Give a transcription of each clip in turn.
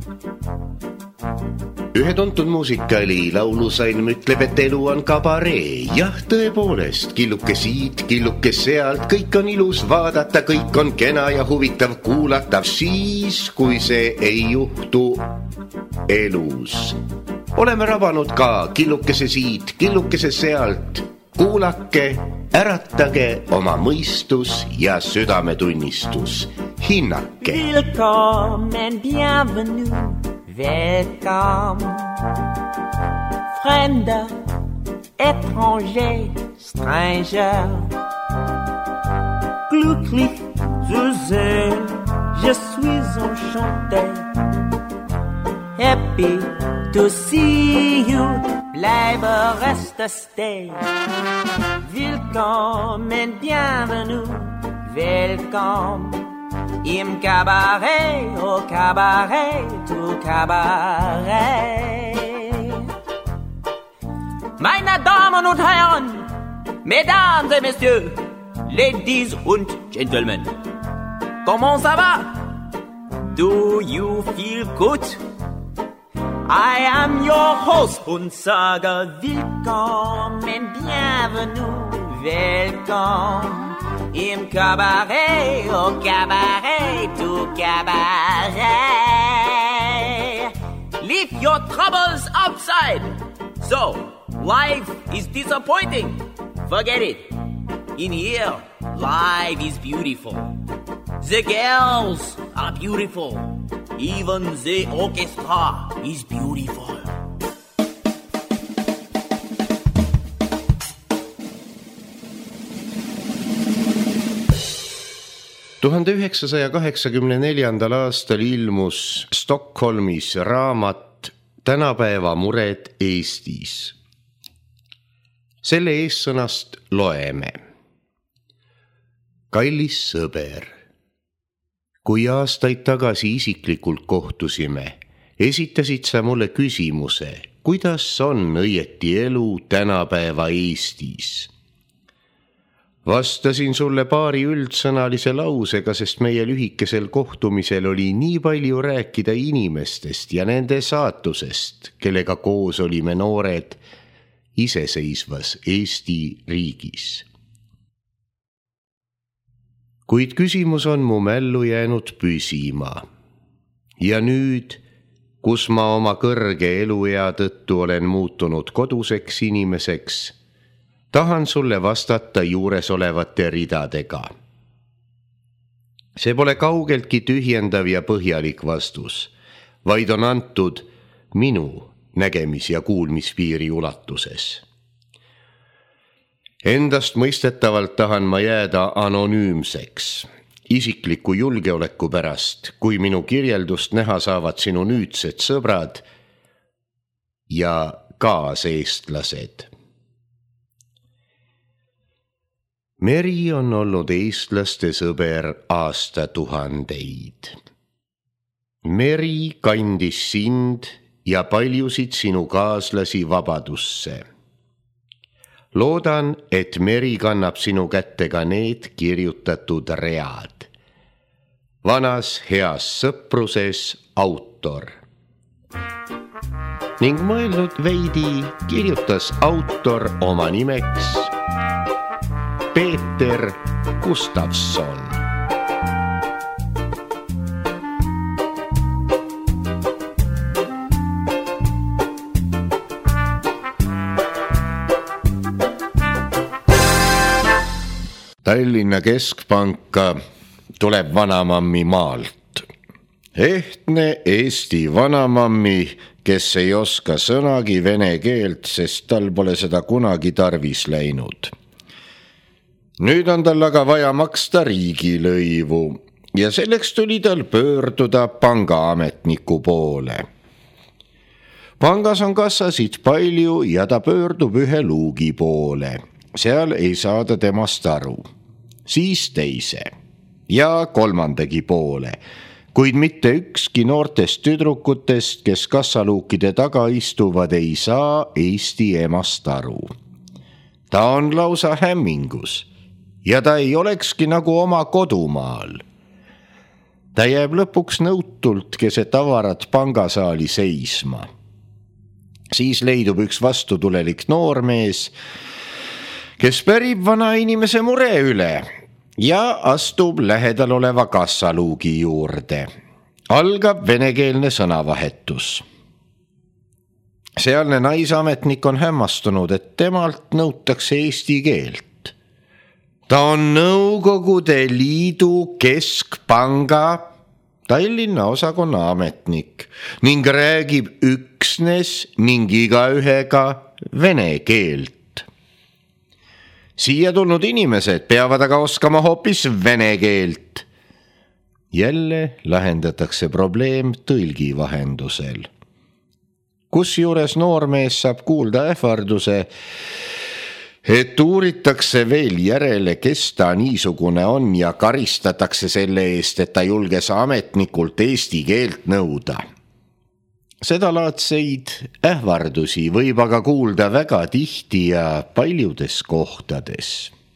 Ühe tuntud muusikali laulusalm ütleb, et elu on kabaree. Jah, tõepoolest, killuke siit, killuke sealt, kõik on ilus vaadata, kõik on kena ja huvitav kuulatav siis, kui see ei juhtu elus. Oleme rabanud ka killukese siit, killukese sealt. Kuulake, äratage oma mõistus ja südametunnistus. Hinnake. Willkommen, bienvenue. Welcome, Fremder, étranger, stranger. Glücklich zu sehen, je suis enchanté. Happy to see you, bleibe, reste, stay. Willkommen, bienvenue, welcome. Im Cabaret, au Cabaret, tout Cabaret. Meine Damen und Herren, Mesdames et Messieurs, Ladies und Gentlemen, comment ça va? Do you feel good? I am your host und sage willkommen, bienvenue, welcome. Im Cabaret, au Cabaret, tout Cabaret. Leave your troubles outside. So, life is disappointing. Forget it. In here, life is beautiful. The girls are beautiful. Even the orchestra is beautiful. 1984. aastal ilmus Stockholmis raamat Tänapäeva mured Eestis. Selle eessõnast loeme. Kallis sõber, kui aastaid tagasi isiklikult kohtusime, esitasid sa mulle küsimuse, kuidas on õieti elu tänapäeva Eestis. Vastasin sulle paari üldsõnalise lausega, sest meie lühikesel kohtumisel oli nii palju rääkida inimestest ja nende saatusest, kellega koos olime noored iseseisvas Eesti riigis. Kuid küsimus on mu mällu jäänud püsima. Ja nüüd, kus ma oma kõrge eluea tõttu olen muutunud koduseks inimeseks, tahan sulle vastata juures olevate ridadega. See pole kaugeltki tühjendav ja põhjalik vastus, vaid on antud minu nägemis- ja kuulmispiiri ulatuses. Endast mõistetavalt tahan ma jääda anonüümseks, isikliku julgeoleku pärast, kui minu kirjeldust näha saavad sinu nüüdsed sõbrad ja kaaseestlased. Meri on olnud eestlaste sõber aastatuhandeid. Meri kandis sind ja paljusid sinu kaaslasi vabadusse. Loodan, et meri kannab sinu kätte ka need kirjutatud read. Vanas heas sõpruses autor. Ning mõelnud veidi kirjutas autor oma nimeks Peeter Gustavson. Tallinna keskpanka tuleb vanamammi maalt. Ehtne Eesti vanamammi, kes ei oska sõnagi vene keelt, sest tal pole seda kunagi tarvis läinud. Nüüd on tal aga vaja maksta riigilõivu ja selleks tuli tal pöörduda pangaametniku poole. Pangas on kassasid palju ja ta pöördub ühe luugi poole. Seal ei saada temast aru. Siis teise ja kolmandagi poole, kuid mitte ükski noortest tüdrukutest, kes kassaluukide taga istuvad, ei saa Eesti emast aru. Ta on lausa hämmingus ja ta ei olekski nagu oma kodumaal. Ta jääb lõpuks nõutult keset avarat pangasaali seisma. Siis leidub üks vastutulelik noormees, kes pärib vana inimese mure üle ja astub lähedal oleva kassaluugi juurde. Algab venekeelne sõnavahetus. Sealne naisametnik on hämmastunud, et temalt nõutakse eesti keelt. Ta on Nõukogude Liidu Keskpanga Tallinna osakonna ametnik ning räägib üksnes ning igaühega vene keelt. Siia tulnud inimesed peavad aga oskama hoopis vene keelt. Jälle lahendatakse probleem tõlgi vahendusel. Kusjuures noormees saab kuulda ähvarduse, et uuritakse veel järele, kes ta niisugune on ja karistatakse selle eest, et ta julges ametnikult eesti keelt nõuda. Sedalaadseid ähvardusi võib aga kuulda väga tihti ja paljudes kohtades.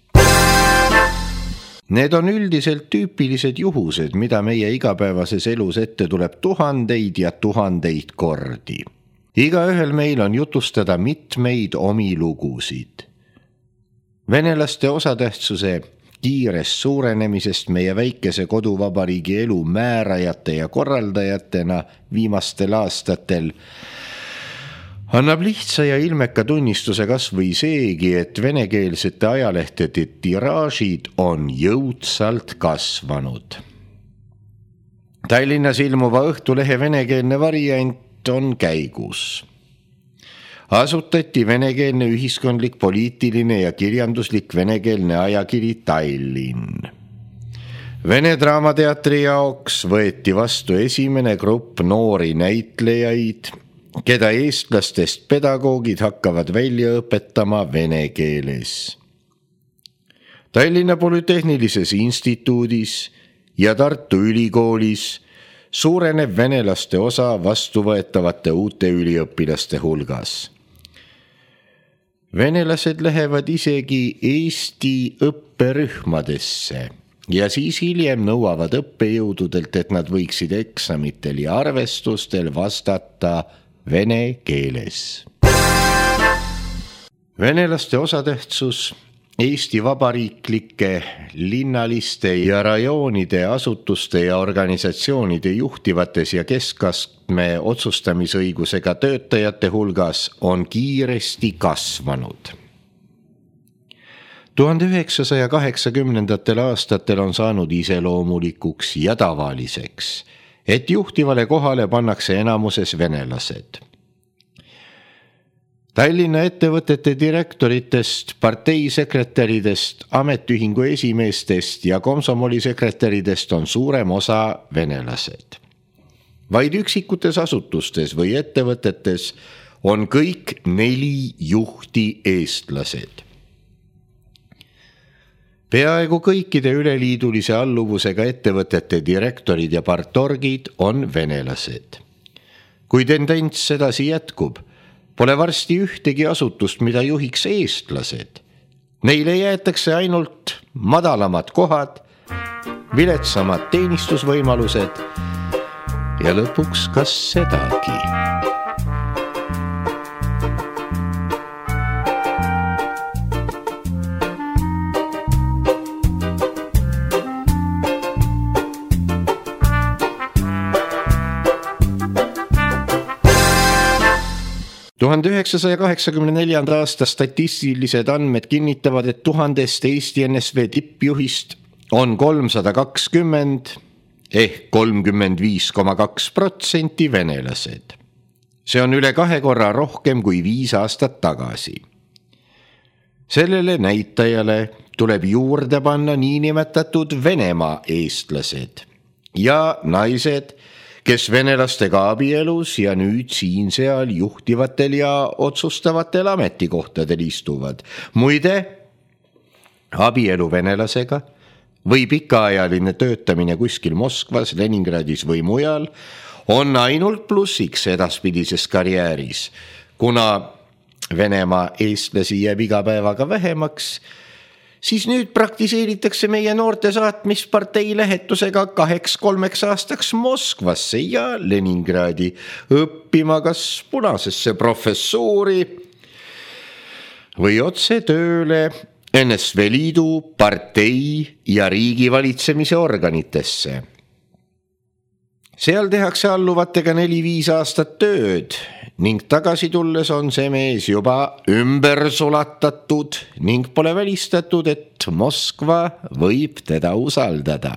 Need on üldiselt tüüpilised juhused, mida meie igapäevases elus ette tuleb tuhandeid ja tuhandeid kordi. Igaühel meil on jutustada mitmeid omi lugusid. Venelaste osatähtsuse kiirest suurenemisest meie väikese koduvabariigi elu määrajate ja korraldajatena viimastel aastatel annab lihtsa ja ilmeka tunnistuse kas või seegi, et venekeelsete ajalehtede tiraažid on jõudsalt kasvanud. Tallinnas ilmuva Õhtulehe venekeelne variant on käigus. Asutati venekeelne ühiskondlik, poliitiline ja kirjanduslik venekeelne ajakiri Tallinn. Vene draamateatri jaoks võeti vastu esimene grupp noori näitlejaid, keda eestlastest pedagoogid hakkavad välja õpetama vene keeles. Tallinna Polütehnilises instituudis ja Tartu Ülikoolis suureneb venelaste osa vastuvõetavate uute üliõpilaste hulgas. Venelased lähevad isegi Eesti õpperühmadesse ja siis hiljem nõuavad õppejõududelt, et nad võiksid eksamitel ja arvestustel vastata vene keeles. Venelaste osatähtsus Eesti vabariiklike, linnaliste ja rajoonide asutuste ja organisatsioonide juhtivates ja keskastme otsustamisõigusega töötajate hulgas on kiiresti kasvanud. 1980. aastatel on saanud iseloomulikuks ja tavaliseks, et juhtivale kohale pannakse enamuses venelased. Tallinna ettevõtete direktoritest, parteisekretäridest, ametiühingu esimeestest ja komsomolisekretäridest on suurem osa venelased. Vaid üksikutes asutustes või ettevõtetes on kõik 4 juhti eestlased. Peaaegu kõikide üleliidulise alluvusega ettevõtete direktorid ja partorgid on venelased. Kui tendents sedasi jätkub, pole varsti ühtegi asutust, mida juhiks eestlased. Neile jäetakse ainult madalamad kohad, viletsamad teenistusvõimalused ja lõpuks kas sedagi. Tuhande 1984. aasta statistilised andmed kinnitavad, et 1000 Eesti NSV tippjuhist on 320 ehk 35,2% venelased. See on üle 2 korra rohkem kui 5 aastat tagasi. Sellele näitajale tuleb juurde panna niinimetatud Venemaa eestlased ja naised, kes venelastega abielus ja nüüd siin-seal juhtivatel ja otsustavatel ametikohtadel istuvad. Muide, abielu venelasega või pikaajaline töötamine kuskil Moskvas, Leningradis või mujal on ainult plussiks edaspidises karjääris, kuna Venemaa eestlasi jääb iga päevaga vähemaks siis nüüd praktiseeritakse meie noorte saatmist partei lähetusega 2-3 aastaks Moskvasse ja Leningradi õppima kas punasesse professuuri või otse tööle NSV Liidu partei ja riigivalitsemise organitesse. Seal tehakse alluvatega 4-5 aastat tööd ning tagasi tulles on see mees juba ümber sulatatud ning pole välistatud, et Moskva võib teda usaldada.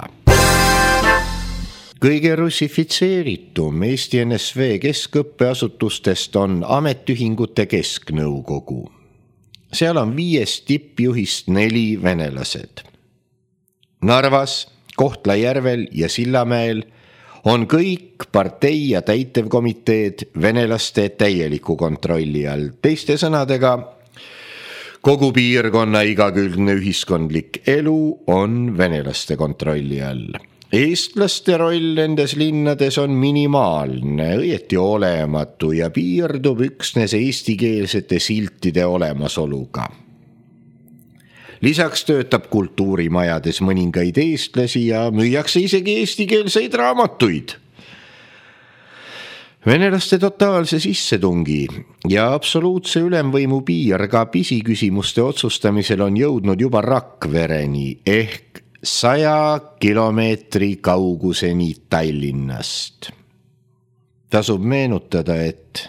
Kõige russifitseeritum Eesti NSV keskõppeasutustest on Ametiühingute Kesknõukogu. Seal on 5 tippjuhist 4 venelased. Narvas, Kohtla-Järvel ja Sillamäel on kõik partei ja täitevkomiteed venelaste täieliku kontrolli all. Teiste sõnadega, kogu piirkonna igakülgne ühiskondlik elu on venelaste kontrolli all. Eestlaste roll nendes linnades on minimaalne, õieti olematu ja piirdub üksnes eestikeelsete siltide olemasoluga. Lisaks töötab kultuurimajades mõningaid eestlasi ja müüakse isegi eestikeelseid raamatuid. Venelaste totaalse sissetungi ja absoluutse ülemvõimu piir ka pisiküsimuste otsustamisel on jõudnud juba Rakvereni ehk 100 kilomeetri kauguseni Tallinnast. Tasub meenutada, et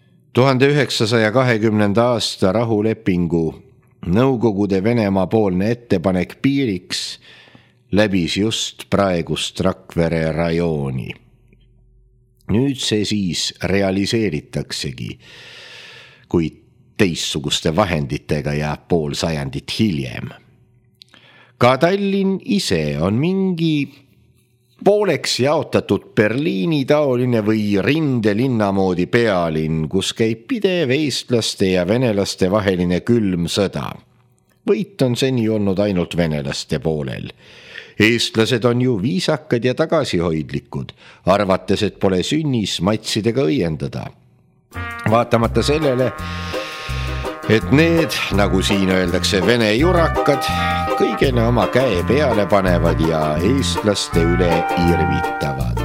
1920. aasta rahulepingu Nõukogude Venemaa poolne ettepanek piiriks läbis just praegust Rakvere rajooni. Nüüd see siis realiseeritaksegi, kuid teistsuguste vahenditega ja pool sajandit hiljem. Ka Tallinn ise on mingi pooleks jaotatud Berliini taoline või rindelinna moodi pealinn, kus käib pidev eestlaste ja venelaste vaheline külm sõda. Võit on seni olnud ainult venelaste poolel. Eestlased on ju viisakad ja tagasihoidlikud, arvates, et pole sünnis matsidega õiendada. Vaatamata sellele, et need, nagu siin öeldakse, vene jurakad, kõigele oma käe peale panevad ja eestlaste üle irvitavad.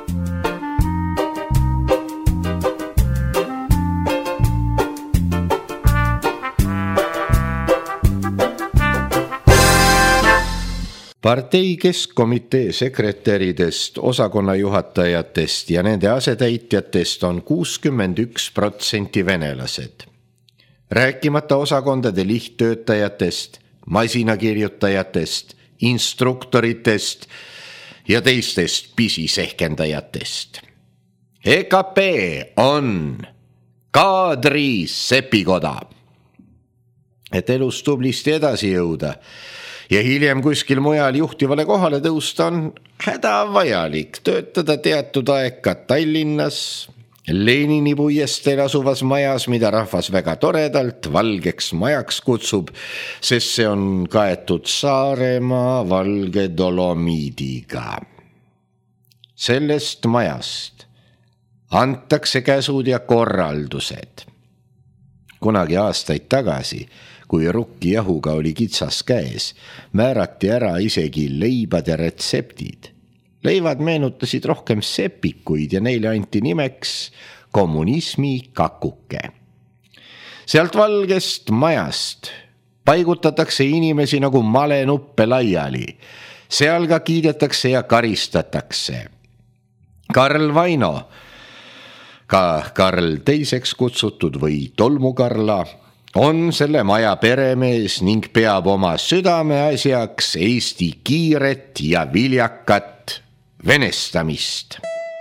Partei keskkomitee sekretäridest, osakonnajuhatajatest ja nende asetäitjatest on 61% venelased. Rääkimata osakondade lihttöötajatest, masinakirjutajatest, instruktoritest ja teistest pisisehkendajatest. EKP on kaadri sepikoda. Et elus tublisti edasi jõuda ja hiljem kuskil mujal juhtivale kohale tõusta on hädavajalik töötada teatud aeg ka Tallinnas, Lenini puiesteel asuvas majas, mida rahvas väga toredalt valgeks majaks kutsub, sest see on kaetud Saaremaa valge dolomiidiga. Sellest majast antakse käsud ja korraldused. Kunagi aastaid tagasi, kui rukki jahuga oli kitsas käes, määrati ära isegi leibad ja retseptid. Leivad meenutasid rohkem sepikuid ja neile anti nimeks kommunismi kakuke. Sealt valgest majast paigutatakse inimesi nagu malenuppe laiali. Seal ka kiidetakse ja karistatakse. Karl Vaino, ka Karl teiseks kutsutud või Tolmukarla, on selle maja peremees ning peab oma südameasjaks Eesti kiiret ja viljakat venestamist.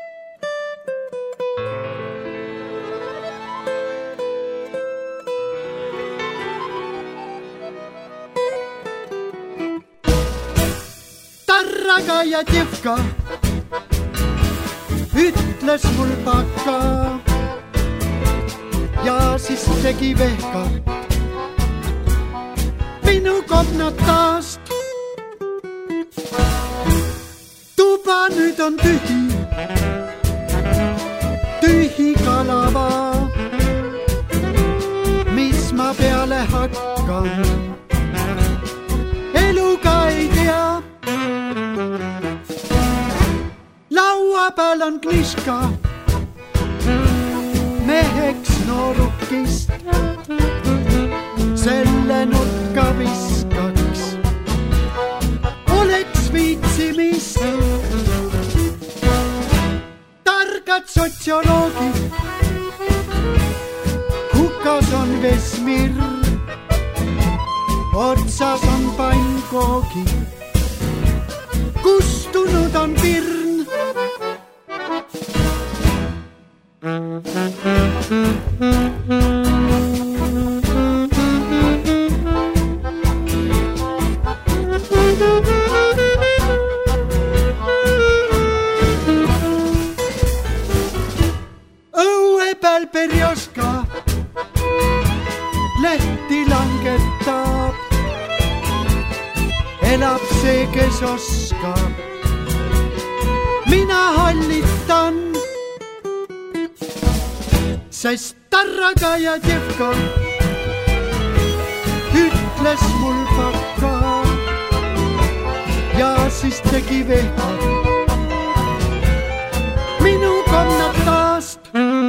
Tarraga ja tjevka ütles mul pakka ja siis tegi vehka minu komnatast. Tuba nüüd on tühi, tühi kalava, mis ma peale hakkan. on Kniška, meheks noorukist, selle nurka viskaks, oleks viitsimist. Targad sotsioloogid, hukas on Vesmir, otsas on pannkoogi, kustunud on pirn. Õue peal perjoska lehti langetab, elab see, kes oskab. Mina hallitan, sest Tarraga ja Tjevka ütles mul paka ja siis tegi vehka minu kannatast.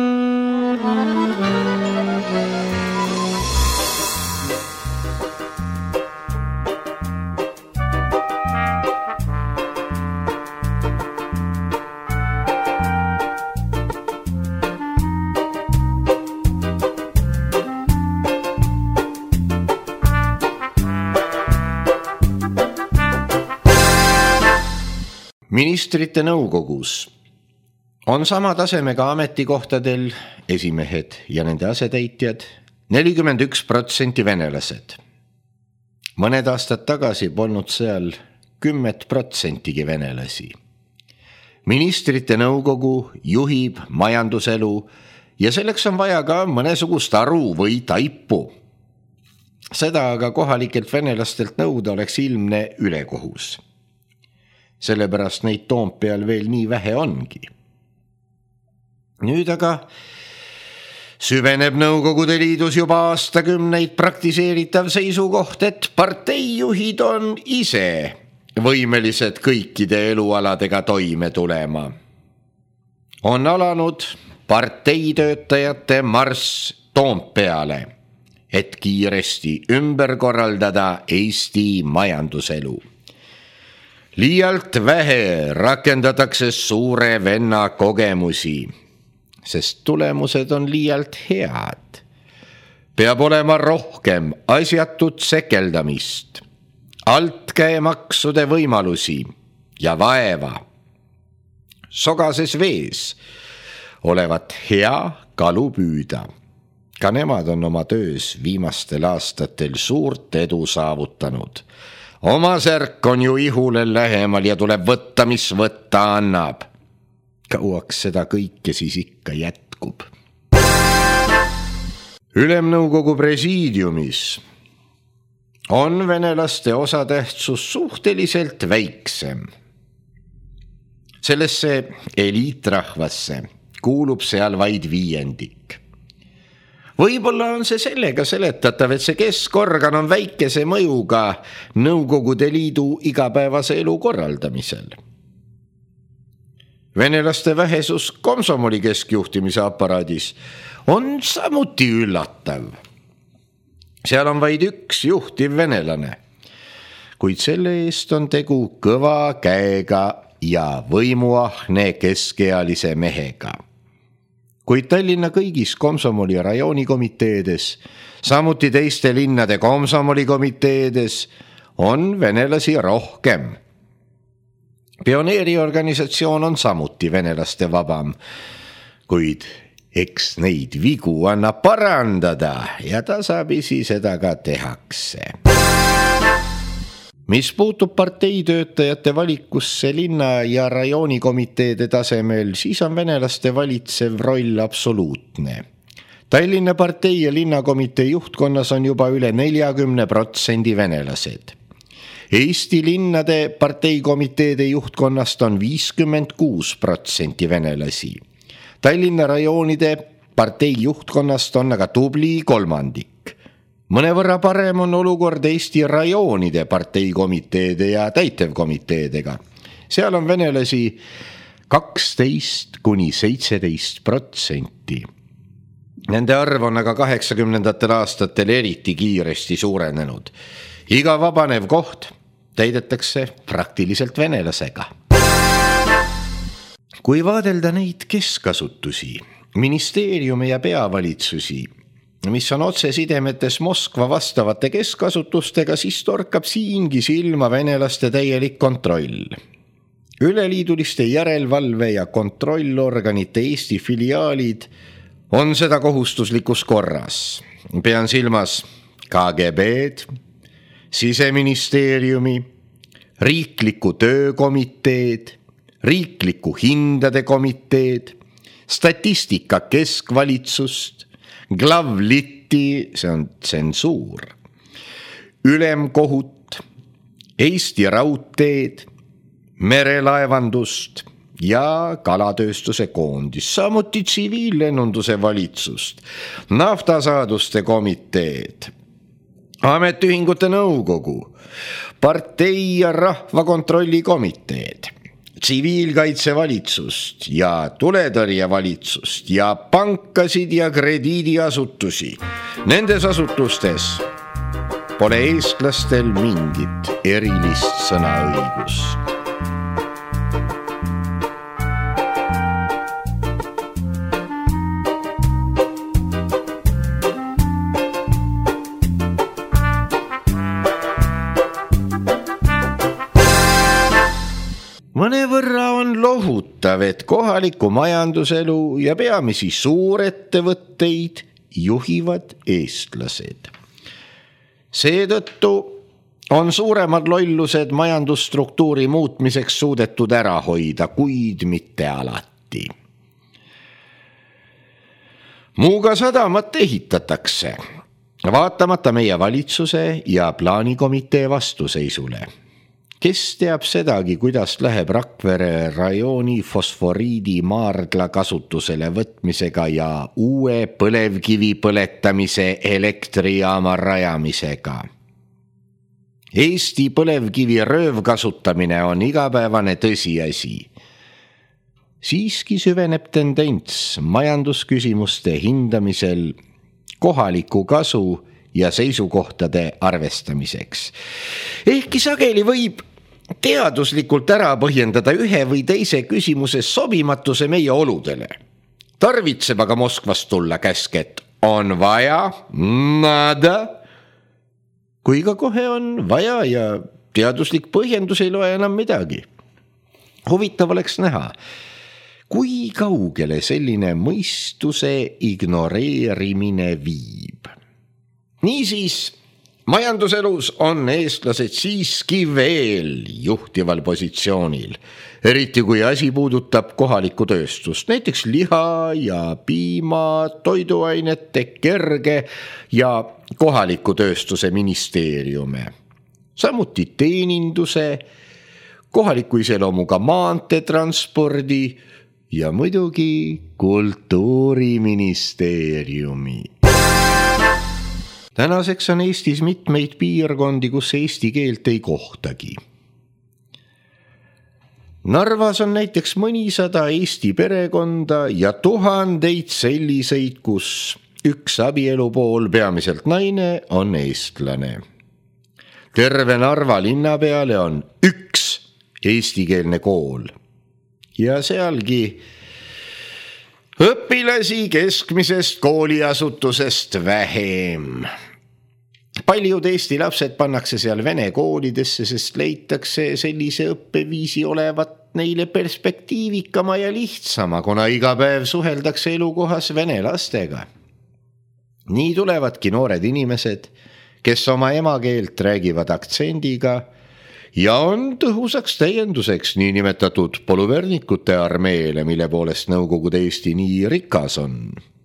Ministrite nõukogus on sama tasemega ametikohtadel esimehed ja nende asetäitjad 41% venelased. Mõned aastad tagasi polnud seal 10% venelasi. Ministrite nõukogu juhib majanduselu ja selleks on vaja ka mõnesugust aru või taipu. Seda aga kohalikelt venelastelt nõuda oleks ilmne ülekohus. Sellepärast neid Toompeal veel nii vähe ongi. Nüüd aga süveneb Nõukogude Liidus juba aastakümneid praktiseeritav seisukoht, et parteijuhid on ise võimelised kõikide elualadega toime tulema. On alanud parteitöötajate marss Toompeale, et kiiresti ümber korraldada Eesti majanduselu. Liialt vähe rakendatakse suure venna kogemusi, sest tulemused on liialt head. Peab olema rohkem asjatut sekeldamist, altkäemaksude võimalusi ja vaeva. Sogases vees olevat hea kalu püüda. Ka nemad on oma töös viimastel aastatel suurt edu saavutanud. Oma särk on ju ihule lähemal ja tuleb võtta, mis võtta annab. Kauaks seda kõike siis ikka jätkub. Ülemnõukogu presiidiumis on venelaste osatähtsus suhteliselt väiksem. Sellesse eliitrahvasse kuulub seal vaid 5%. Võib-olla on see sellega seletatav, et see keskorgan on väikese mõjuga Nõukogude Liidu igapäevase elu korraldamisel. Venelaste vähesus komsomoli keskjuhtimise aparaadis on samuti üllatav. Seal on vaid üks juhtiv venelane, kuid selle eest on tegu kõva käega ja võimuahne keskealise mehega. Kuid Tallinna kõigis komsomoli rajoonikomiteedes, samuti teiste linnade komsomolikomiteedes on venelasi rohkem. Pioneeriorganisatsioon on samuti venelaste vabam, kuid eks neid vigu annab parandada ja tasapisi seda ka tehakse. Mis puutub parteitöötajate valikusse linna- ja rajoonikomiteede tasemel, siis on venelaste valitsev roll absoluutne. Tallinna partei ja linnakomitee juhtkonnas on juba üle 40% venelased. Eesti linnade parteikomiteede juhtkonnast on 56% venelasi. Tallinna rajoonide partei juhtkonnast on aga tubli kolmandik. Mõnevõrra parem on olukord Eesti rajoonide parteikomiteede ja täitevkomiteedega. Seal on venelasi 12–17%. Nende arv on aga 80ndatel aastatel eriti kiiresti suurenenud. Iga vabanev koht täidetakse praktiliselt venelasega. Kui vaadelda neid keskasutusi, ministeeriume ja peavalitsusi, mis on otsesidemetes Moskva vastavate keskasutustega, siis torkab siingi silma venelaste täielik kontroll. Üleliiduliste järelevalve- ja kontrollorganite Eesti filiaalid on seda kohustuslikus korras. Pean silmas KGB-d, Siseministeeriumi, riiklikku töökomiteed, riiklikku hindade komiteed, statistika keskvalitsust, Glavliti, see on tsensuur, ülemkohut, Eesti Raudteed, merelaevandust ja kalatööstuse koondis, samuti tsiviillennunduse valitsust, naftasaaduste komiteed, ametiühingute nõukogu, partei- ja rahvakontrolli komiteed, tsiviilkaitsevalitsust ja tuletõrjevalitsust ja pankasid ja krediidiasutusi. Nendes asutustes pole eestlastel mingit erilist sõnaõigust. Mõnevõrra on lohutav, et kohaliku majanduselu ja peamisi suurettevõtteid juhivad eestlased. Seetõttu on suuremad lollused majandusstruktuuri muutmiseks suudetud ära hoida, kuid mitte alati. Muuga sadamat ehitatakse, vaatamata meie valitsuse ja plaanikomitee vastuseisule. Kes teab sedagi, kuidas läheb Rakvere rajooni fosforiidi maardla kasutusele võtmisega ja uue põlevkivi põletamise elektrijaama rajamisega? Eesti põlevkivi röövkasutamine on igapäevane tõsiasi. Siiski süveneb tendents majandusküsimuste hindamisel kohaliku kasu ja seisukohtade arvestamiseks. Ehkki sageli võib teaduslikult ära põhjendada ühe või teise küsimuse sobimatuse meie oludele. Tarvitseb aga Moskvast tulla käsk, et on vaja, nada. Kui ka kohe on vaja ja teaduslik põhjendus ei loe enam midagi. Huvitav oleks näha, kui kaugele selline mõistuse ignoreerimine viib. Niisiis, majanduselus on eestlased siiski veel juhtival positsioonil, eriti kui asi puudutab kohalikku tööstust, näiteks liha ja piima, toiduainete, kerge ja kohaliku tööstuse ministeeriume, samuti teeninduse, kohaliku iseloomuga maanteetranspordi ja muidugi kultuuriministeeriumi. Tänaseks on Eestis mitmeid piirkondi, kus eesti keelt ei kohtagi. Narvas on näiteks mõnisada Eesti perekonda ja tuhandeid selliseid, kus üks abielupool, peamiselt naine, on eestlane. Terve Narva linna peale on üks eestikeelne kool ja sealgi õpilasi keskmisest kooliasutusest vähem. Paljud Eesti lapsed pannakse seal vene koolidesse, sest leitakse sellise õppeviisi olevat neile perspektiivikama ja lihtsama, kuna iga päev suheldakse elukohas vene lastega. Nii tulevadki noored inimesed, kes oma emakeelt räägivad aktsendiga ja on tõhusaks täienduseks niinimetatud polüvernikute armeele, mille poolest Nõukogude Eesti nii rikas on.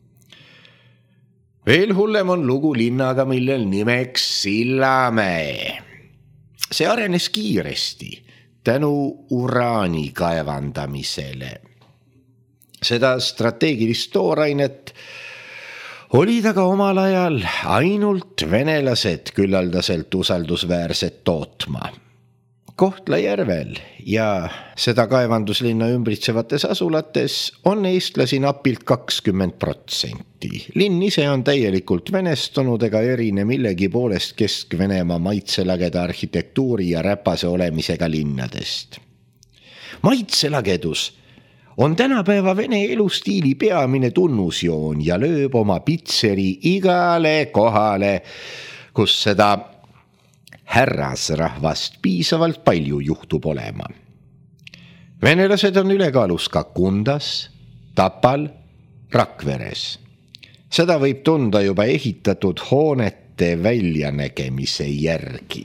Veel hullem on lugu linnaga, millel nimeks Sillamäe. See arenes kiiresti tänu uraani kaevandamisele. Seda strateegilist toorainet olid aga omal ajal ainult venelased küllaldaselt usaldusväärset tootma. Kohtla-Järvel ja seda kaevanduslinna ümbritsevates asulates on eestlasi napilt 20%. Linn ise on täielikult venestunud ega erine millegi poolest Kesk-Venemaa maitselageda arhitektuuri ja räpase olemisega linnadest. Maitselagedus on tänapäeva vene elustiili peamine tunnusjoon ja lööb oma pitseri igale kohale, kus seda härrasrahvast piisavalt palju juhtub olema. Venelased on ülekaalus ka Kundas, Tapal, Rakveres. Seda võib tunda juba ehitatud hoonete väljanägemise järgi.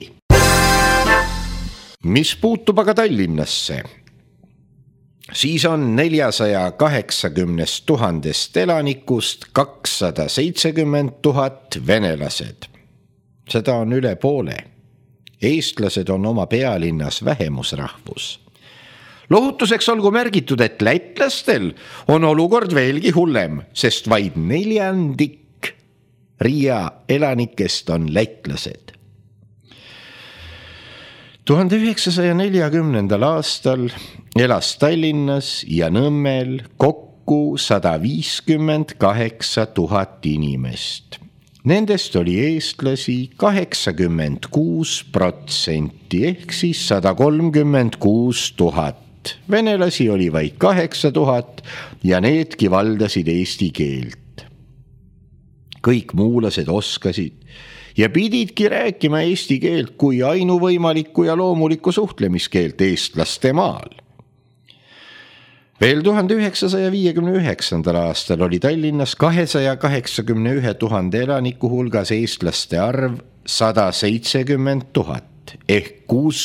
Mis puutub aga Tallinnasse, siis on 480 000 elanikust 270 000 venelased. Seda on üle poole. Eestlased on oma pealinnas vähemusrahvus. Lohutuseks olgu märgitud, et lätlastel on olukord veelgi hullem, sest vaid 1/4 Riia elanikest on lätlased. 1940. aastal elas Tallinnas ja Nõmmel kokku 158 000 inimest. Nendest oli eestlasi 86% ehk siis 136 000. Venelasi oli vaid 8000 ja needki valdasid eesti keelt. Kõik muulased oskasid ja pididki rääkima eesti keelt kui ainuvõimalikku ja loomulikku suhtlemiskeelt eestlaste maal. Veel 1959. aastal oli Tallinnas 281 000 elaniku hulgas eestlaste arv 170 000 ehk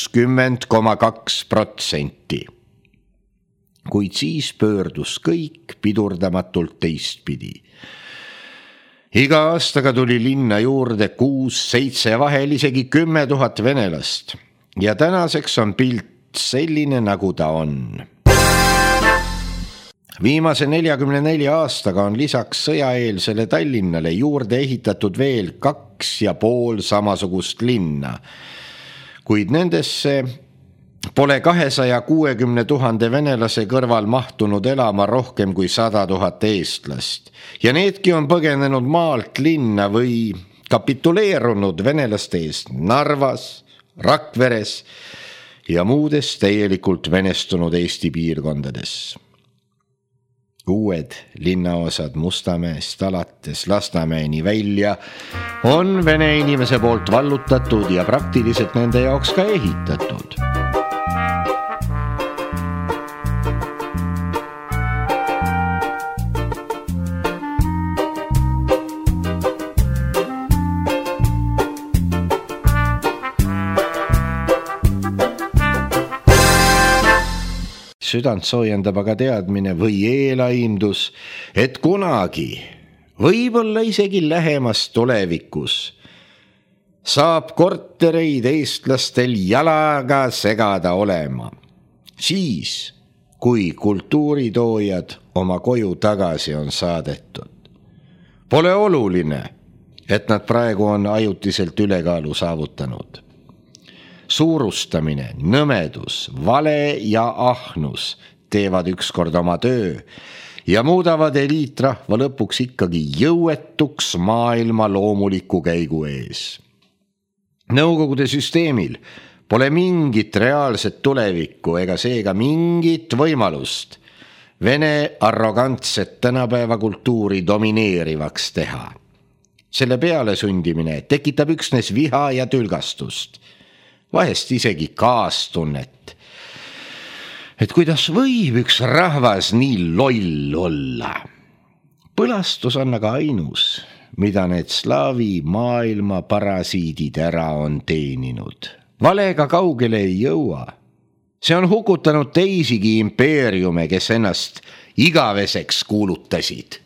60,2%. Kuid siis pöördus kõik pidurdamatult teistpidi. Iga aastaga tuli linna juurde 6-7 vahel isegi 10 000 venelast ja tänaseks on pilt selline, nagu ta on. Viimase 44 aastaga on lisaks sõjaeelsele Tallinnale juurde ehitatud veel 2,5 samasugust linna, kuid nendesse pole 260 000 venelase kõrval mahtunud elama rohkem kui 100 000 eestlast ja needki on põgenenud maalt linna või kapituleerunud venelaste eest Narvas, Rakveres ja muudes täielikult venestunud Eesti piirkondades. Uued linnaosad Mustamäest alates Lasnamäeni välja on vene inimese poolt vallutatud ja praktiliselt nende jaoks ka ehitatud. Südant soojendab aga teadmine või eelaimdus, et kunagi, võib-olla isegi lähemas tulevikus, saab kortereid eestlastel jalaga segada olema. Siis, kui kultuuritoojad oma koju tagasi on saadetud. Pole oluline, et nad praegu on ajutiselt ülekaalu saavutanud. Suurustamine, nõmedus, vale ja ahnus teevad ükskord oma töö ja muudavad eliitrahva lõpuks ikkagi jõuetuks maailma loomuliku käigu ees. Nõukogude süsteemil pole mingit reaalset tulevikku ega seega mingit võimalust vene arrogantset tänapäeva kultuuri domineerivaks teha. Selle peale sundimine tekitab üksnes viha ja tülgastust. Vahest isegi kaastunnet, et kuidas võib üks rahvas nii loll olla. Põlastus on aga ainus, mida need slaavi maailma parasiidid ära on teeninud. Valega kaugele ei jõua. See on hukutanud teisigi impeeriume, kes ennast igaveseks kuulutasid.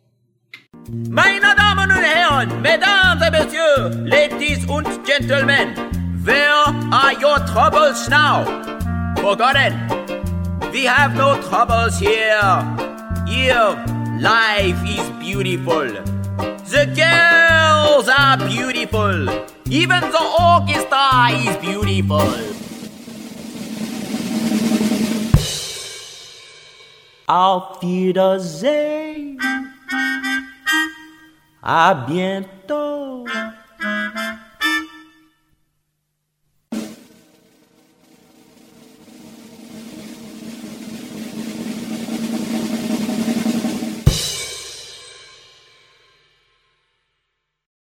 Meine Damen und Herren, Mesdames et Messieurs, Ladies und Gentlemen, where are your troubles now? Forgotten. We have no troubles here. Here, life is beautiful. The girls are beautiful. Even the orchestra is beautiful. Auf Wiedersehen. À bientôt.